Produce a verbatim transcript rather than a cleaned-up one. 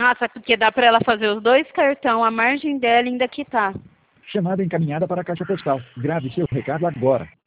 Nossa, porque dá para ela fazer os dois cartão, a margem dela ainda quitar. Chamada encaminhada para a caixa postal. Grave seu recado agora.